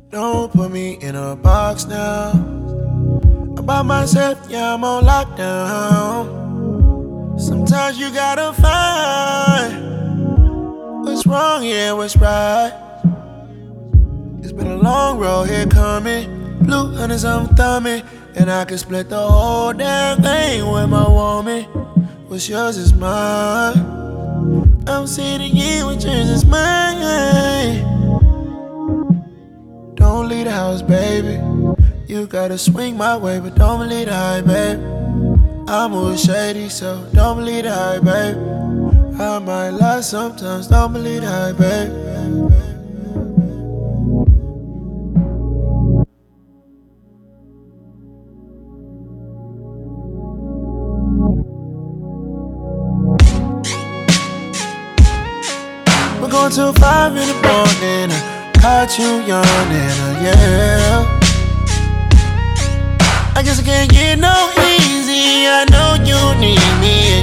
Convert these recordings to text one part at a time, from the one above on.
Don't put me in a box now. I'm by myself, yeah, I'm on lockdown. Sometimes you gotta find what's wrong, yeah, what's right. It's been a long road here coming. Blue hunters, I'm thumbing. And I can split the whole damn thing with my woman. What's yours is mine. I'm sitting here with yours is mine. Don't leave the house, baby. You gotta swing my way, but don't believe the hype, baby. I'm always shady, so don't believe the hype, baby. I might lie sometimes, don't believe the hype, baby. We're going till 5 in the morning. I caught you yawning, yeah. I guess I can't get no easy. I know you need me.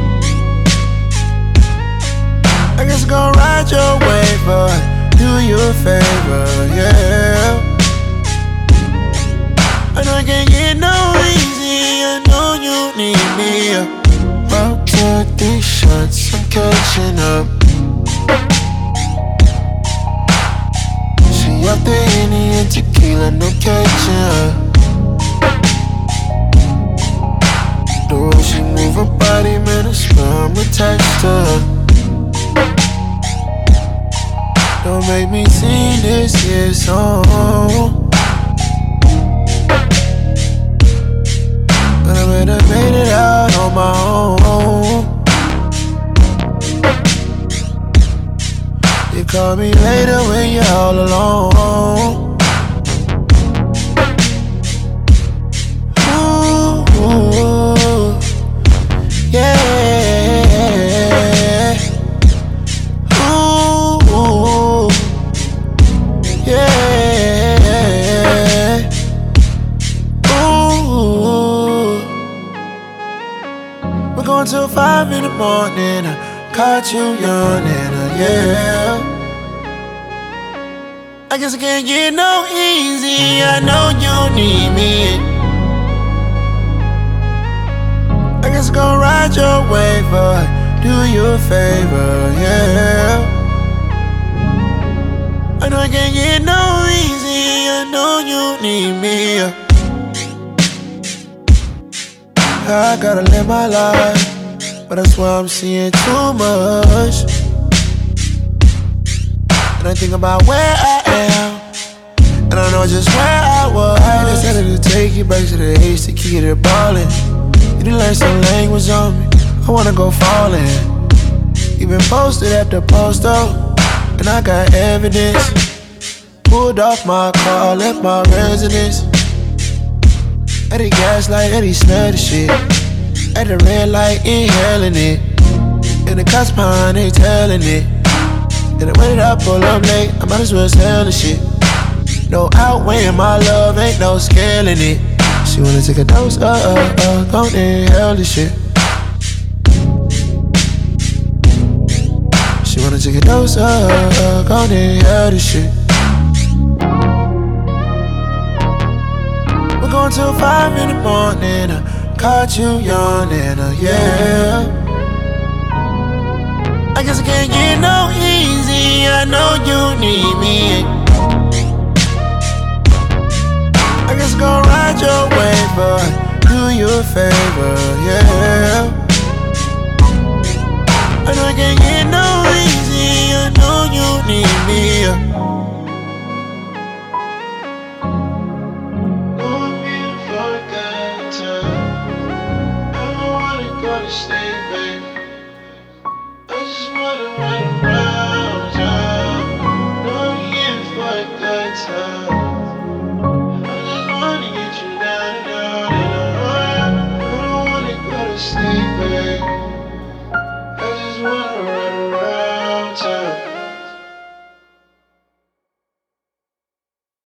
I guess I'm gonna ride your wave, but do you a favor, yeah. I know I can't get no easy. I know you need me. About 2 or 3 shots, I'm catching up. She up the Henny and tequila, no catching up. The way she move her body, man, I swear I'm attached to her. Don't make me sing this here song, but I might have made it out on my own. You call me later when you're all alone. Ooh, yeah. Ooh, yeah. Ooh. We're going till 5 in the morning. I caught you yawning, yeah. I guess I can't get no easy. I know you need me. I guess I'm gonna ride your wave, but do you a favor, yeah. I know I can't get no easy. I know you need me. I gotta live my life, but I swear I'm seeing too much. And I think about where I am, and I know just where I was. I decided to take you back to the H to keep it ballin'. You done learn some language on me, I wanna go fallin'. You been posted at the post up, and I got evidence. Pulled off my car, left my residence. At the gas light, and he smelled the shit. At the red light, inhaling it. And the cops behind, they telling it. And the way that I pull up late, I might as well sell the shit. No outweighing my love, ain't no scaling it. She wanna take a dose, gon' inhale the shit. She wanna take a dose, gon' inhale the shit. We're going till 5 in the morning. I caught you yawning, yeah. I guess I can't get no easy. I know you need me. I guess I'm gonna ride your wave, but do you a favor, yeah. I know I can't get no easy. I know you need me. Don't be a fuck that time. I don't wanna go to sleep, baby.